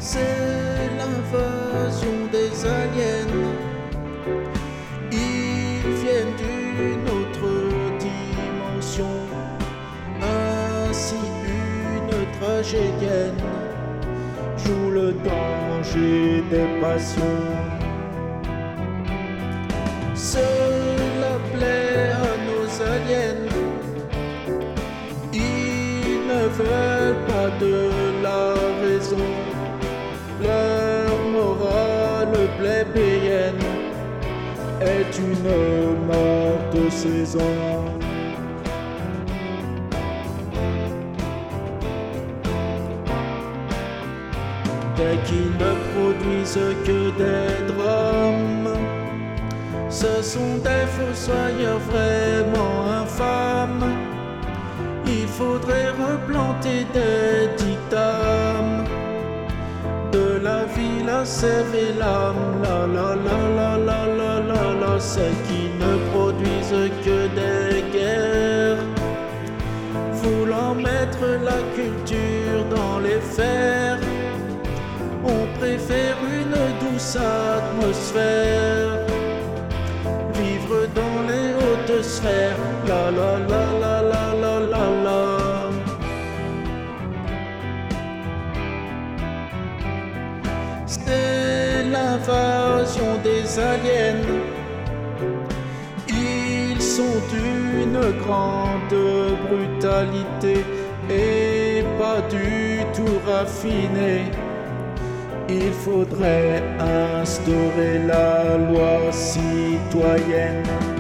C'est l'invasion des aliens. Ils viennent d'une autre dimension, ainsi une tragédienne joue le danger des passions. Cela plaît à nos aliens. Ils ne veulent pas de la raison. Leur morale plébéienne est une morte saison. Dès qu'ils ne produisent que des drames, ce sont des fossoyeurs vraiment infâmes. Il faudrait replanter des dictames. De la ville à sève et l'âme, la la la la la la la la, celles qui ne produisent que des guerres, voulant mettre la culture dans les fers, on préfère une douce atmosphère, vivre dans les hautes sphères, la la la la la la la la. C'est l'invasion des aliens. Ils sont d'une grande brutalité et pas du tout raffinés. Il faudrait instaurer la loi citoyenne.